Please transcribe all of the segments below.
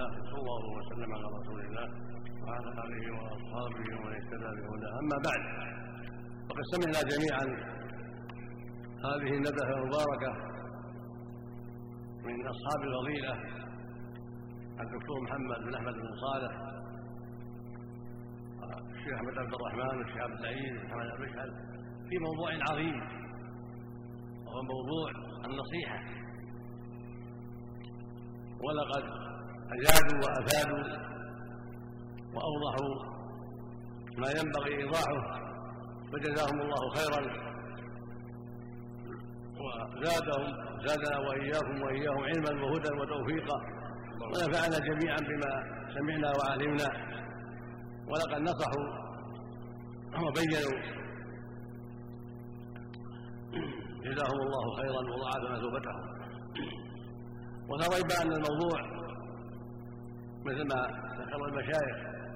الله صلى الله وسلم على رسول الله وعلى اله واصحابه ومن اهتدى بهداه. اما بعد، فقد سمعنا جميعا هذه الندوه المباركه من اصحاب الفضيله الدكتور محمد بن احمد بن صالح، الشيخ احمد عبد الرحمن والشيخ عبد العزيز محمد المشهد في موضوع عظيم، وهو موضوع النصيحه. ولقد أجادوا وأفادوا وأوضحوا ما ينبغي إيضاحه، فجزاهم الله خيرا وزادنا وإياهم علما وهدى وتوفيقا، ونفعنا جميعا بما سمعنا وعلمنا. ولقد نصحوا وبينوا، جزاهم الله خيرا وضاعف مثوبتهم. ولا ريب أن الموضوع مثل ما ذكر المشايخ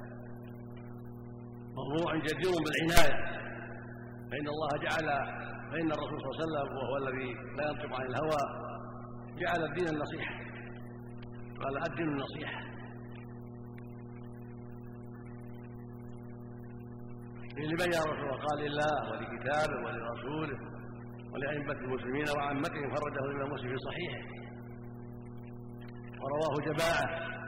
موضوع جدير بالعناية، فإن الرسول صلى الله عليه وسلم وهو الذي لا ينطق عن الهوى جعل الدين النصيحة، قال الدين النصيحة. اللي بين الرسول قال لله ولكتابه ولرسوله ولأئمة المسلمين وعامتهم، فرده الإمام مسلم في صحيحه ورواه جماعة،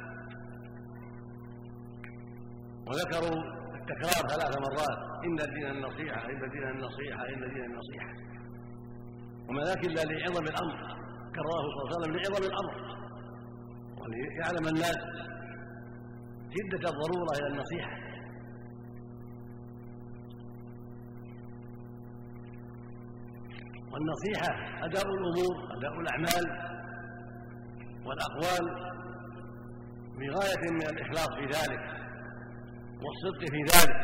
وذكروا التكرار 3 مرات: إن الدين النصيحة، إن الدين النصيحة، إن الدين النصيحة. وما ذاك إلا لعظم الأمر، كرره صلى الله عليه وسلم لعظم الأمر، وليعلم الناس شدة الضرورة إلى النصيحة. والنصيحة أداء الأمور، أداء الأعمال والأقوال بغاية من الإخلاص في ذلك والصدق في ذلك.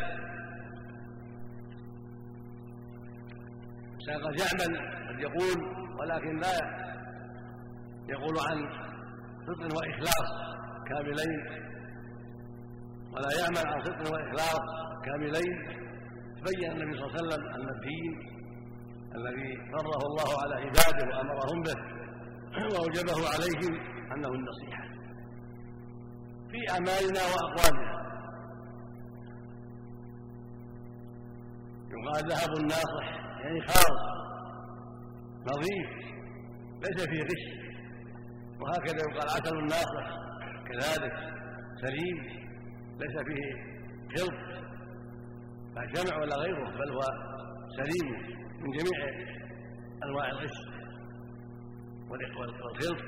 قد يعمل، قد يقول، ولكن لا يقول عن صدق وإخلاص كاملين، ولا يعمل عن صدق وإخلاص كاملين. تبين النبي صلى الله عليه وسلم أن الدين الذي فرضه الله على عباده وأمرهم به وأوجبه عليهم أنه النصيحة في أعمالنا وأقوالنا. يقال ذهب الناصح يعني خالص نظيف ليس فيه غش، وهكذا يقال عسل الناصح كذلك سليم ليس فيه خلط لا جمع ولا غيره، بل هو سليم من جميع أنواع الغش والخلط.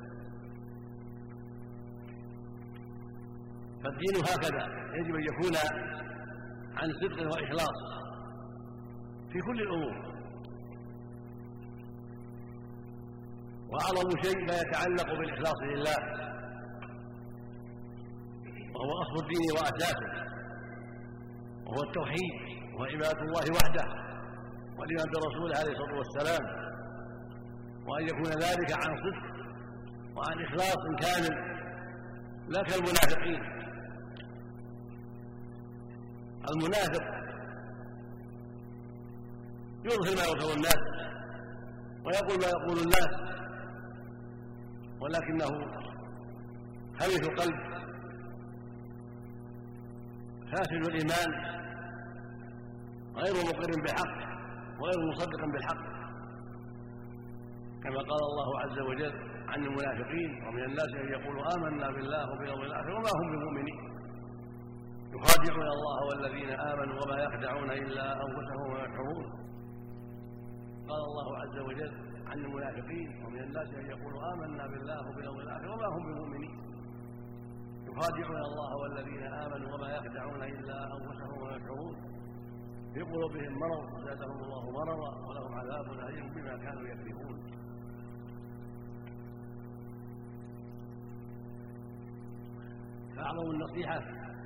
فالدين هكذا يجب أن يكون عن صدق وإخلاص في كل الأمور. وأعظم شيء ما يتعلق بالإخلاص لله، وهو أصل الدين وأساسه، وهو التوحيد، وهو عبادة الله وحده والإيمان برسوله عليه الصلاة والسلام، وأن يكون ذلك عن صدق وعن إخلاص كامل، لا كالمنافقين. المنافق يظهر ما يظهر الناس ويقول ما يقول الناس، ولكنه خبيث قلب فاسد الإيمان، غير مقر بالحق وغير مصدق بالحق، كما قال الله عز وجل عن المنافقين: ومن الناس من يقول آمنا بالله وباليوم الآخر وما هم بمؤمنين يخادعون الله والذين آمنوا وما يخدعون إلا أنفسهم وما يشعرون. قال الله عز وجل عن المنافقين: ومن الناس من يقول آمنا بالله وباليوم الآخر وما هم بمؤمنين يخادعون الله والذين آمنوا وما يخدعون إلا أنفسهم وما يشعرون. في قلوبهم مرض زادهم الله مرضا ولهم عذاب أليم بما كانوا يكذبون. فأعظم النصيحة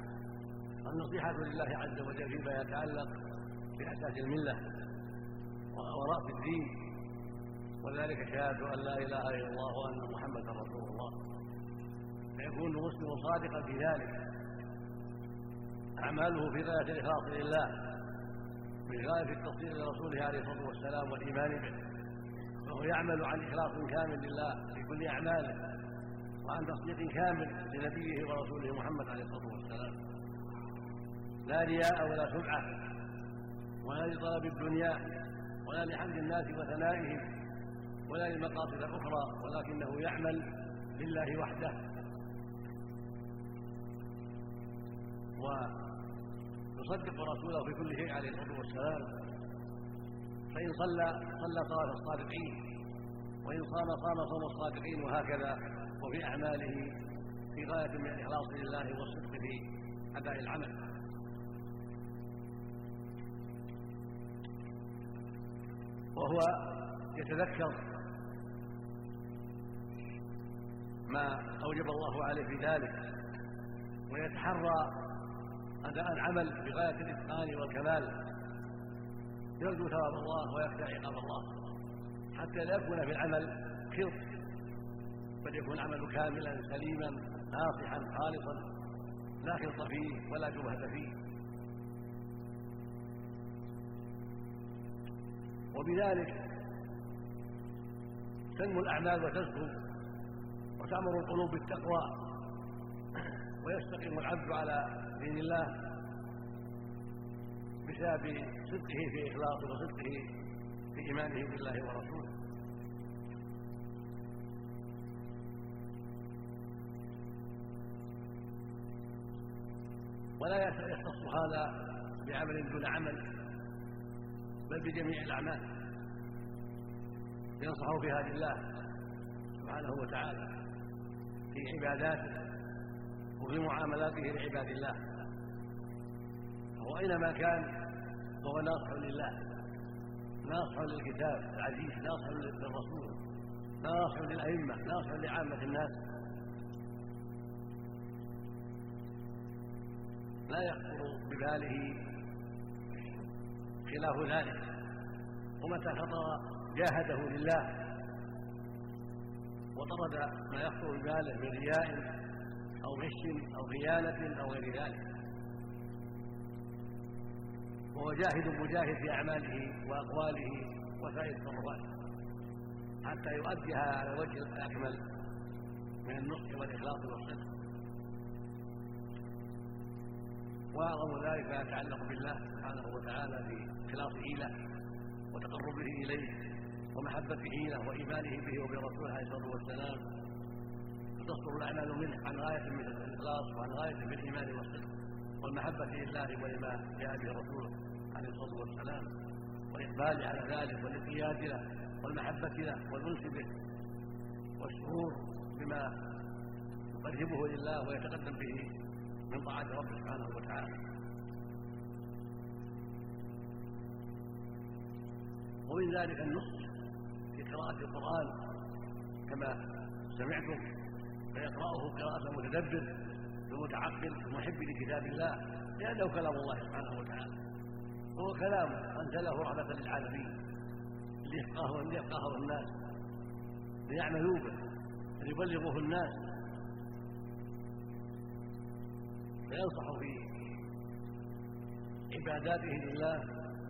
لله عز وجل فيما يتعلق بأساس الملة ورأس الدين، وذلك شهادة أن لا إله إلا الله وأن محمدا رسول الله، فيكون المسلم صادقا في ذلك، أعماله في غاية الإخلاص لله، في غاية التصديق لرسوله عليه الصلاة والسلام والإيمان به، فهو يعمل عن إخلاص كامل لله في كل أعماله، وعن تصديق كامل لنبيه ورسوله محمد عليه الصلاة والسلام، لا رياء ولا سمعة ولا لطلب الدنيا ولا لحمد الناس وثنائهم ولا لمقاصد أخرى، ولكنه يعمل لله وحده. ويصدق رسوله في كل شيء عليه الصلاة والسلام، فإن صلى صلاة الصادقين، وإن صام صوم الصادقين، وهكذا. وفي أعماله في غاية من الإخلاص لله والصدق في أداء العمل. وهو يتذكر ما أوجب الله عليه في ذلك، ويتحرى أداء العمل بغاية الإتقان والكمال، يرجو ثواب الله ويخشى عقاب الله، حتى لا يكون في العمل خلط، بل يكون العمل كاملا سليما ناصحا خالصا، لا خلط فيه ولا شبهة فيه. وبذلك تنمو الأعمال وتزكو وتأمر القلوب بالتقوى، ويستقيم العبد على دين الله بسبب صدقه في إخلاصه وصدقه في إيمانه بالله ورسوله. ولا يختص هذا بعمل دون عمل، بل بجميع الأعمال ينصح في هدي الله سبحانه وتعالى في عباداته وفي معاملاته لعباد الله. فهو أينما كان فهو ناصح لله، ناصح للكتاب العزيز، ناصح للرسول، ناصح للأئمة، ناصح لعامة الناس، لا يخطر بباله خلاف ذلك، ومتى خطر جاهده لله وطرد ما يخطر بباله من رياء أو غش أو خيانة أو غير ذلك. وهو جاهد مجاهد في أعماله وأقواله وسائر التصرفات حتى يؤديها على الوجه الأكمل من النصح والإخلاص والصدق. وأعظم ذلك ما يتعلق بالله سبحانه وتعالى في إخلاصه له وتقربه إليه ومحبته له وإيمانه به وبرسوله عليه الصلاة والسلام، فتصدر الأعمال منه عن غاية من الإخلاص وعن غاية من الإيمان والصدق والمحبة لله ولما جاء به رسوله عليه الصلاة والسلام، والإقبال على ذلك والانقياد له والمحبة له والأنس به والشعور بما يقربه لله ويتقدم به من طاعة ربه سبحانه وتعالى. ومن ذلك النصح في قراءة القرآن كما سمعتم، فيقرأه قراءة متدبر ومتعقل محب لكتاب الله، لأنه كلام الله سبحانه وتعالى، وهو كلام أنزله رحمة للعالمين ليفقهه الناس، ليعملوا به، ليبلغه الناس، فينصح في عباداته لله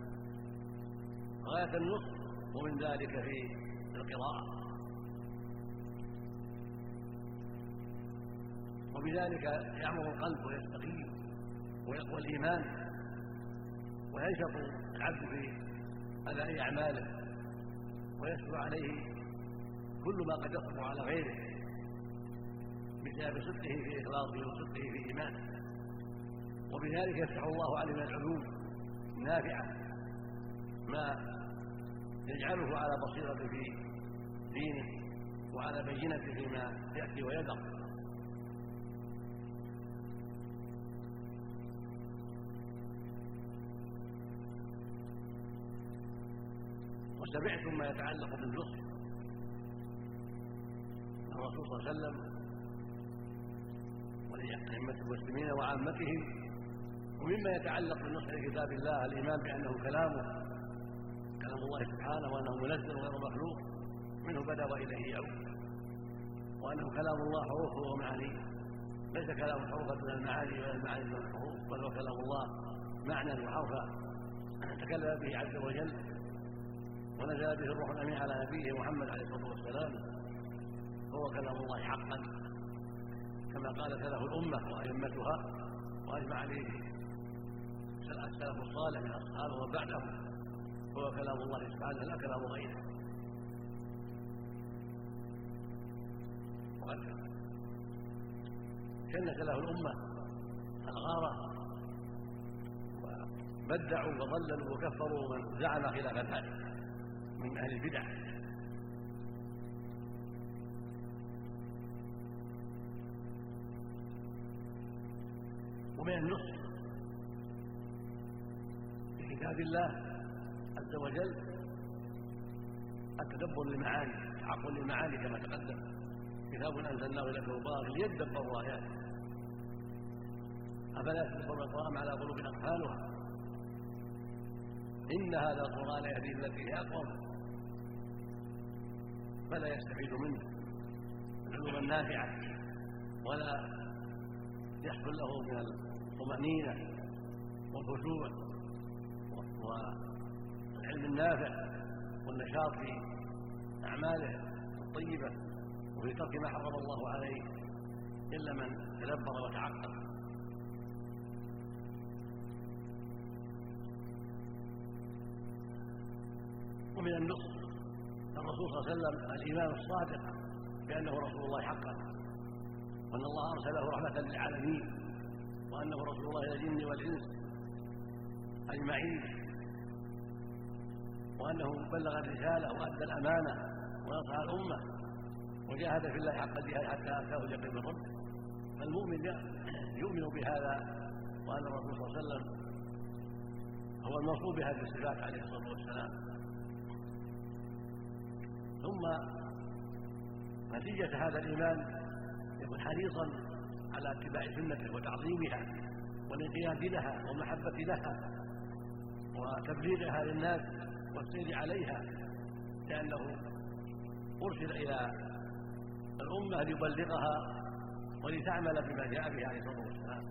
غاية النصح، ومن ذلك في القراءة. وبذلك يعمر القلب ويستقيم ويقوى الإيمان وينشط العبد في أداء أعماله ويسهل عليه كل ما قد يصعب على غيره بسبب صدقه في إخلاصه وصدقه في إيمانه. وبذلك يفتح الله عليه من العلوم النافعة ما يجعله على بصيرة في دينه وعلى بينة فيما يأتي ويذر. وسمعتم ما يتعلق بالنصح الرسول صلى الله عليه وسلم ولأئمة المسلمين وعامتهم. ومما يتعلق بالنصح لكتاب الله الإيمان بأنه كلام الله سبحانه، وأنه منزل غير مخلوق، منه بدأ وإليه يعود، وأنه كلام الله حروفه ومعانيه، ليس كلام حروفا من المعاني ولا المعاني من الحروف، بل هو كلام الله معنى وحرفا تكلم به عز وجل ونزل به الروح الأمين على نبيه محمد عليه الصلاة والسلام، فهو كلام الله حقا كما قال سلف الأمة وأئمتها وأجمع عليه السلف الصالح من أصحابه وبعدهم، هو كلام الله سبحانه لا كلام غيره. وقد كان سلف الأمة الغارة وبدعوا وضللوا وكفروا من زعم خلاف ذلك من أهل البدع. ومن النصح في كتاب الله عز وجل التدبر للمعاني، تعقل للمعاني كما تقدم، كتاب أنزلناه إليك مبارك ليدبروا آياته أفلا يتدبرون القرآن على قلوب أقفالها إن هذا القرآن يهدي التي هي أقوم فلا يستفيد منه العلوم النافعة ولا يحصل له من الطمأنينة والخشوع والعلم النافع والنشاط في أعماله الطيبة وفي ترك ما حرم الله عليه إلا من تدبر وتعقل. ومن النصح الرسول صلى الله عليه وسلم الإيمان الصادق بأنه رسول الله حقا، وأن الله أرسله رحمة للعالمين، وأنه رسول الله إلى الجن والإنس أجمعين، وأنه بلغ الرسالة وأدى الأمانة ونصح الأمة وجاهد في الله حق الجهاد حتى أتاه اليقين من ربه. فالمؤمن يؤمن بهذا وأن الرسول صلى الله عليه وسلم هو الموصوف بهذه الصفات عليه الصلاة والسلام. ثم نتيجة هذا الإيمان يكون حريصا على اتباع سنته وتعظيمها والانقياد لها والمحبة لها وتبليغها للناس والسير عليها، لأنه أرسل إلى الأمة ليبلغها ولتعمل بما جاء به عليه الصلاة والسلام.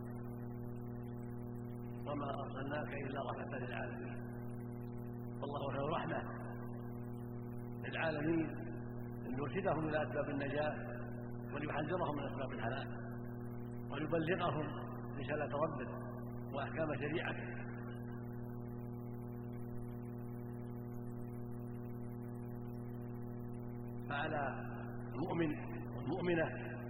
وما أرسلناك إلا رحمة للعالمين، والله له رحمة للعالمين أن يرشدهم إلى أسباب النجاة وليحذرهم من أسباب الهلاك ويبلغهم رسالة ربه وأحكام شريعته. فعلى المؤمن والمؤمنة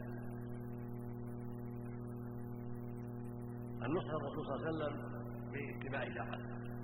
النصح الرسول صلى الله عليه وسلم باتباع شرعه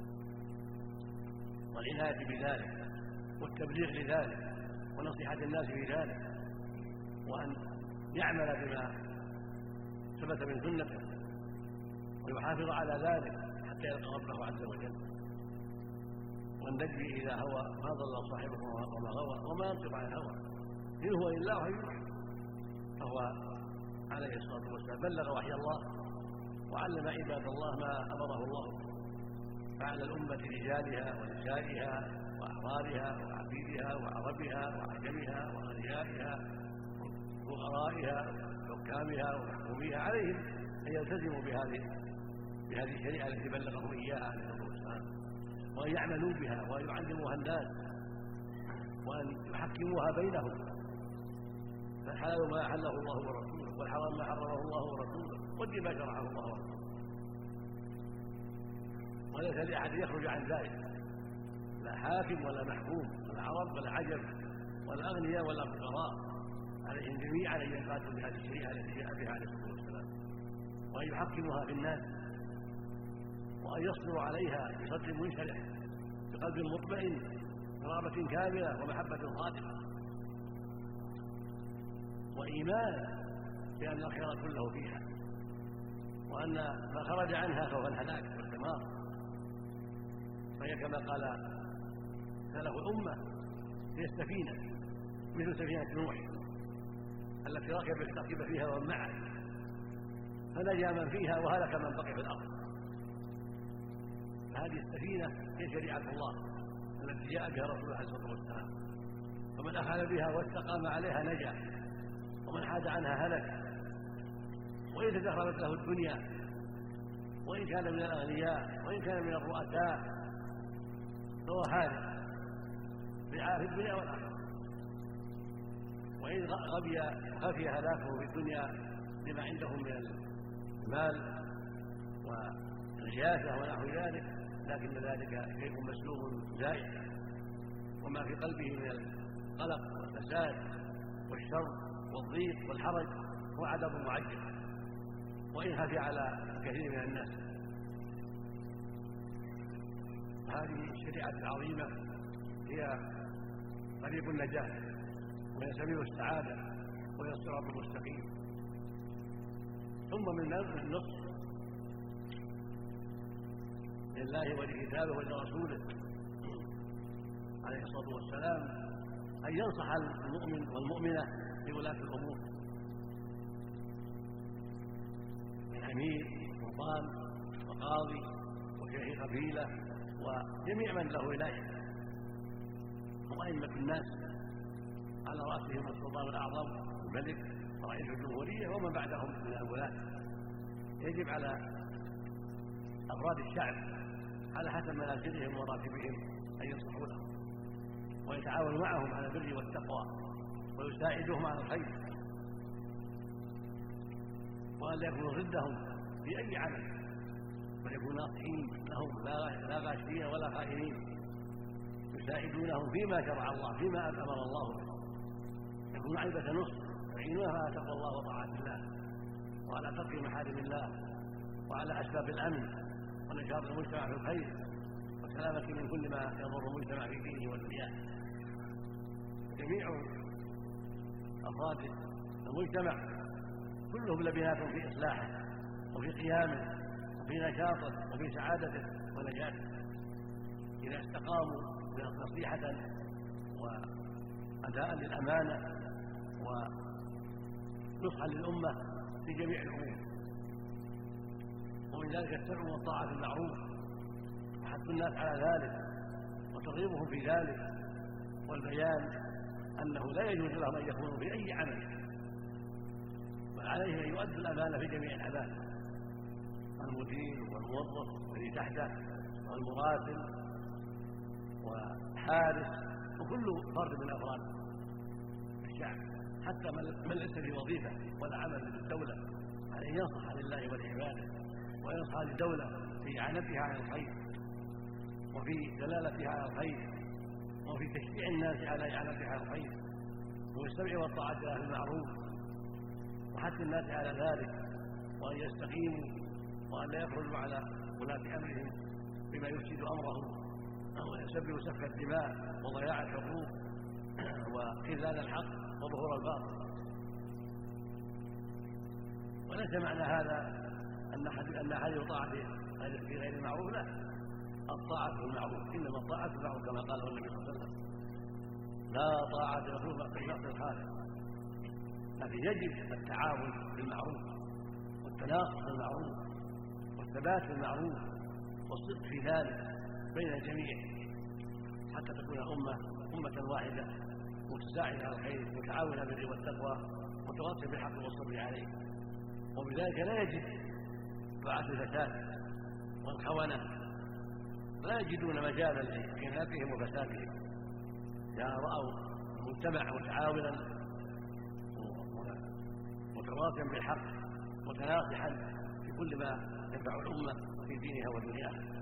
والعناية بذلك والتبليغ لذلك ونصيحة الناس في ذلك، وأن يعمل بما ثبت من سنته ويحافظ على ذلك حتى يلقى ربه عز وجل. والنجم إذا هوى ما ضل صاحبه وما غوى وما ينطق عن الهوى إن هو إلا وحي يوحى. فهو عليه الصلاة والسلام بلغ وحي الله وعلم عباد الله ما أمره الله، فعلى الأمة رجالها ونسائها وأحرارها وعبيدها وعربها وعجمها وأغنيائها وفقرائها وحكامها ومحكوميها عليهم أن يلتزموا بهذه الشريعة التي بلغهم إياها عليه الصلاة والسلام، وأن يعملوا بها وأن يعلموها الناس وأن يحكموها بينهم. فالحلال ما أحله الله ورسوله والحرام ما حرمه الله ورسوله والدين ما شرعه الله ورسوله، وليس لأحد يخرج عن ذلك، لا حاكم ولا محكوم ولا عرب ولا عجم ولا أغنياء ولا فقراء، عليهم جميعا أن ينقادوا بهذه الشريعة التي جاء بها عليه الصلاة والسلام وأن يحكموها في الناس وأن يصبروا عليها بصدر منشرح بقلب مطمئن برغبة كاملة ومحبة صادقة وإيمان بأن الخير كله فيها، وأن ما خرج عنها فهو الهلاك والدمار. فهي كما قال سلف الأمة هي السفينة مثل سفينة نوح التي ركب فيها ومن معه فنجا من فيها وهلك من بقي في الأرض. فهذه السفينة هي شريعة الله التي جاء بها رسول الله عليه الصلاة والسلام، ومن أخذ بها واستقام عليها نجا ومن حاد عنها هلك. وإن تدخلت له الدنيا وإن كان من الأغنياء وإن كان من الرؤساء فهو هالك في الدنيا والآخرة، وإن خفي هلاكه في الدنيا لما عندهم من المال والرياسة ونحو ذلك، لكن ذلك شيء مسلوب زائد، وما في قلبه من القلق والفساد والشر والضيق والحرج هو عذاب معجل، وإن خفي على كثير من الناس. هذه الشريعة العظيمة هي طريق النجاة وهي سبيل السعادة وهي الصراط المستقيم. ثم من النصح لله ولكتابه ولرسوله عليه الصلاة والسلام أن ينصح المؤمن والمؤمنة بولاة الأمور من أمير وسلطان وقاضي وشيخ قبيلة وجميع من له ولاية وأئمة الناس على رأسهم السلطان الأعظم الملك ورئيس الجمهورية ومن بعدهم من الولاة. يجب على أفراد الشعب على حسب منازلهم وراتبهم أن ينصحوا لهم ويتعاونوا معهم على البر والتقوى ويساعدوهم على الخير، وأن لا يكونوا ضدهم في أي عمل، بل يكونوا ناصحين لهم لا غاشين ولا خائنين، يساعدونهم فيما شرع الله فيما أمر الله به، يكون عيبة نصح يعينونها على تقوى الله وطاعة الله وعلى ترك محارم الله وعلى أسباب الأمن ونشاط المجتمع في الخير والسلامة من كل ما يضر المجتمع في دينه ودنياه. جميع أفراد المجتمع كلهم لبنات في إصلاحه وفي قيامه وفي نشاطه وفي سعادته ونجاته إذا استقاموا نصيحة وأداء للأمانة ونصحا للأمة في جميع الأمور. ومن ذلك السمع والطاعة في المعروف وحث الناس على ذلك وترغيبهم في ذلك، والبيان أنه لا يجوز لهم أن يكونوا في أي عمل، بل عليهم أن يؤدوا الأمانة في جميع الأعمال، المدير والموظف الذي تحته والمراسل والحارس وكل فرد من أفراد الشعب، حتى من ليس في وظيفة ولا عمل للدولة عليه ينصح لله ولعباده وينصح للدولة في إعانتها على الخير وفي دلالتها على الخير وفي تشجيع الناس على إعانتها على الخير والسمع والطاعة لها بالمعروف وحث الناس على ذلك، وأن يستقيموا وأن لا يخرجوا على ولاة أمرهم بما يفسد أمرهم أو يسبب سفك الدماء وضياع الحقوق وخذلان الحق وظهور الباطل. وليس معنى هذا أن أحد يطاع في غير المعروف، لا، الطاعة في المعروف إنما الطاعة في المعروف كما قال النبي صلى الله عليه وسلم لا طاعة لمخلوق في معصية الخالق، لكن يجب التعاون بالمعروف والتناصح بالمعروف والثبات بالمعروف والصدق في ذلك بين الجميع حتى تكون أمة واحدة متساعدة على الخير متعاونة بالبر والتقوى متواصلة بالحق والصبر عليه. وبذلك لا يجب دعاة الفساد والخونة، لا يجدون مجالا لخلافهم وفسادهم إذا رأوا المجتمع متعاونا متواصلا بالحق متناصحا في كل ما ينفع الأمة في دينها ودنياها.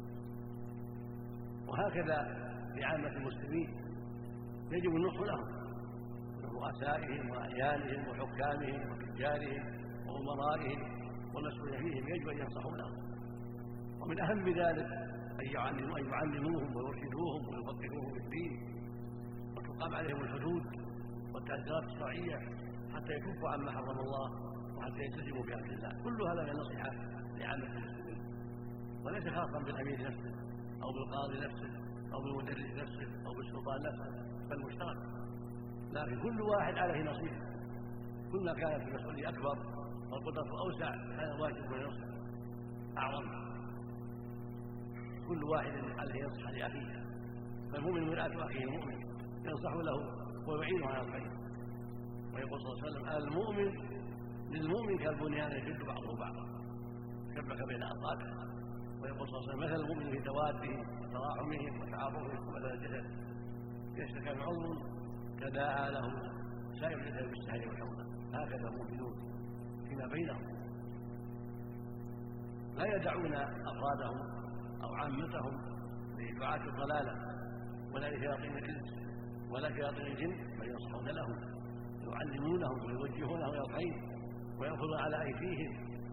وهكذا لعامة المسلمين يجب النصح لهم من رؤسائهم وأعيانهم وحكامهم وتجارهم وأمرائهم والمسؤولين فيهم يجب أن ينصحوا لهم، ومن أهم ذلك أن يعلموهم ويرشدوهم ويفقهوهم في الدين وتقام عليهم الحدود والتأثيرات الشرعية حتى يكفوا عما حرم الله وحتى يلتزموا بأمر الله. كل هذا من النصيحة لعامة المسلمين، وليس خاصا بالأمير نفسه أو بالقاضي نفسه أو بالمدرس نفسه أو بالسلطان نفسه، بل مشترك، لكن كل واحد عليه نصيب. كلما كانت المسؤولية أكبر والقدرة أوسع كان الواجب أن ينصح أعظم. كل واحد عليه ينصح لأخيه، فالمؤمن مرآة أخيه المؤمن ينصح له ويعينه على الخير. ويقول صلى الله عليه وسلم المؤمن للمؤمن كالبنيان يشد بعضه بعضا شبك بين أصابعه. ويقول صلى الله عليه وسلم مثل المؤمن في توادهم وتراحمهم وتعاطفهم ومثل الجسد يشتكى من عضو تداعى له سائر الجسد بالسهر والحمى. هكذا المؤمنون فيما فيما بينهم، لا يدعون أفرادهم أو عامتهم لدعاة الضلالة ولا لشياطين الإنس ولا شياطين الجن، بل ينصحون لهم، يعلمونهم ويوجهونهم إلى الخير ويأخذون على أيديهم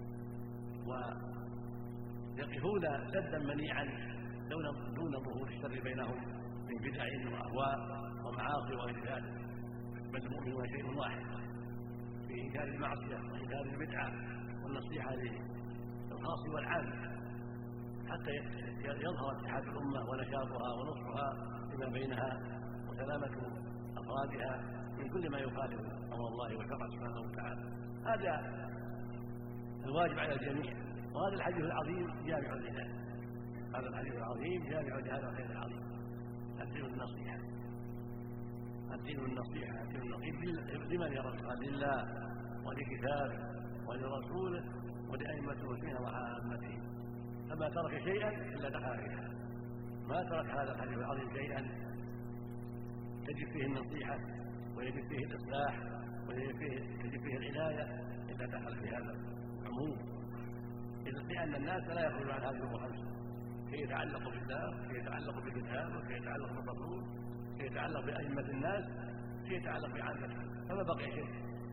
ويقفون سدا منيعا دون ظهور الشر بينهم من بدع وأهواء ومعاصي وغير ذلك، بل المؤمن شيء واحد في إنكار المعصية وإنكار البدعة والنصيحة للخاص والعام حتى يظهر اتحاد الأمة ونشاطها ونصحها فيما بينها وسلامة أفرادها من كل ما يخالف أمر الله وشرعه سبحانه وتعالى. هذا الواجب على الجميع، وهذا الحديث العظيم جامع لذلك. هذا الحديث العظيم جامع لهذا الخير العظيم. الدين النصيحة، الدين النصيحة، الدين النصيحة لمن يرى؟ لله ولكتابه ولرسوله ولأئمة المسلمين وعامته. فما ترك شيئا إلا دخل فيها، ما ترك هذا الحديث العظيم شيئا تجد فيه النصيحة ويجد فيه الإصلاح ويجد فيه العناية إلا دخل في هذا العموم، لأن الناس لا يخرجون عن هذه الأمور الخمسة: كي يتعلق بالله، كي يتعلق بالكتاب، وكي يتعلق بالرسول، كي يتعلق بأئمة الناس، كي يتعلق بعامته، فما بقي شيء.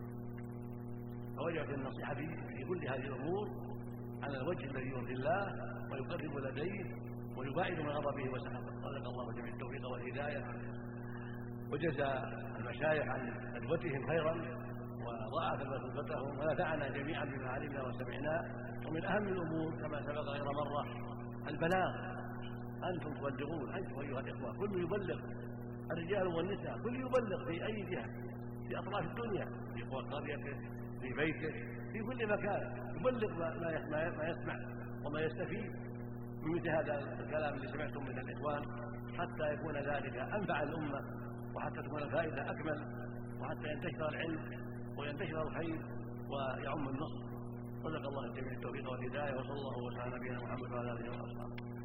فوجبت النصيحة في كل هذه الأمور على الوجه الذي يرضي الله ويقرب لديه ويباعد من غضبه وسخطه. رزق الله جميع التوفيق والهداية، وجزى المشايخ عن ندوتهم خيرا وضاعف مثوبتهم ونفعنا جميعا بما علمنا وسمعنا. ومن أهم الأمور كما سبق غير مرة البلاغ. أنتم تبلغون، أنتم أيها الإخوة، كل يبلغ، الرجال والنساء، كل يبلغ في أي جهة في أطراف الدنيا، في قريته، في بيته، في كل مكان، يبلغ ما يسمع وما يستفيد من مثل هذا الكلام اللي سمعتم من الإخوان، حتى يكون ذلك أنفع الأمة وحتى تكون الفائدة أكمل وحتى ينتشر العلم وينتشر الخير ويعم النصر. رزق الله الجميع التوفيق والهداية، وصلى الله وسلم على نبينا محمد وعلى آله وصحبه.